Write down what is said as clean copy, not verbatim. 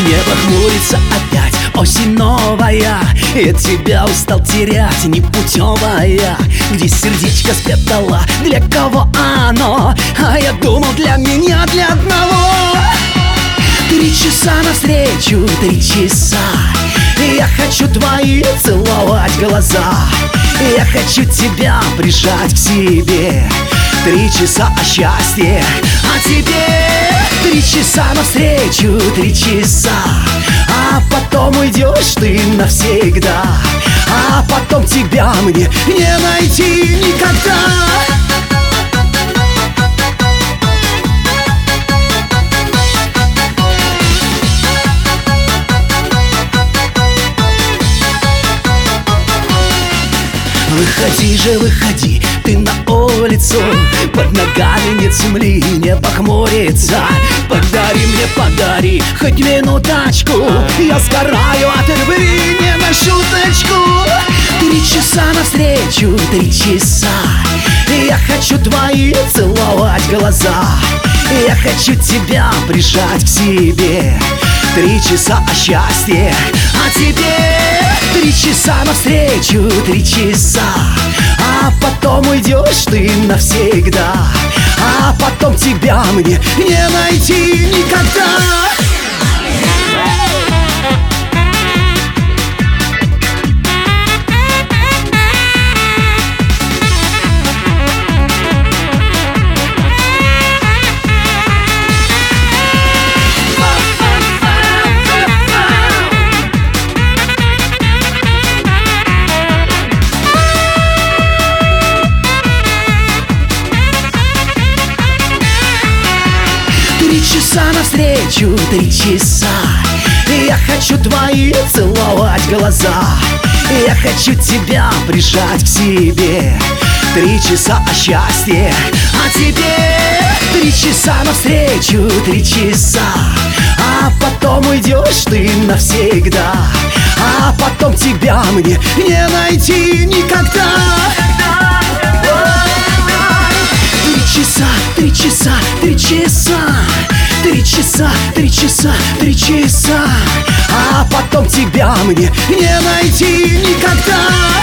Небо хмурится опять, осень новая. Я тебя устал терять, непутевая. Где сердечко спрятала, для кого оно? А я думал, для меня, для одного. 3 часа навстречу, 3 часа. Я хочу твои целовать глаза. Я хочу тебя прижать к себе. 3 часа о счастье, о тебе. 3 часа навстречу, 3 часа. А потом уйдешь ты навсегда. А потом тебя мне не найти никогда. Выходи же, выходи, ты на улицу. Под ногами нет земли, небо хмурится. Подари мне, подари хоть минуточку. Я сгораю от любви, не на шуточку. 3 часа навстречу, 3 часа. Я хочу твои целовать глаза. Я хочу тебя прижать к себе. 3 часа о счастье, о тебе. 3 часа навстречу, 3 часа. А потом уйдешь ты навсегда. А потом тебя мне не найти никогда. 3 часа навстречу, 3 часа. Я хочу твои целовать глаза. Я хочу тебя прижать к себе. 3 часа о счастье, о тебе. 3 часа навстречу, 3 часа. А потом уйдешь ты навсегда. А потом тебя мне не найти никогда. 3 часа, 3 часа, 3 часа. 3 часа, 3 часа, 3 часа. А потом тебя мне не найти никогда.